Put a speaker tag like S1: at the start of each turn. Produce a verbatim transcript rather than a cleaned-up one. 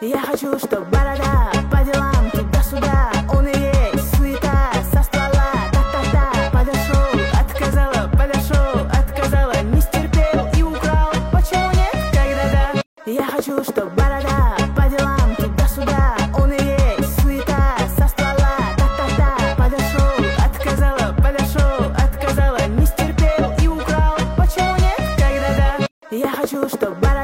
S1: Я хочу, чтоб борода по делам туда-сюда. Он и есть суета со ствола. Та-та-та, подошел, отказала, подошел, отказала. Не стерпел и украл. Почему нет, когда да? Я хочу, чтоб борода по делам туда-сюда. Он и есть суета со ствола. Та-та-та, подошел, отказала, подошел, отказала. Не стерпел и украл. Почему нет, когда да? Я хочу, чтоб борода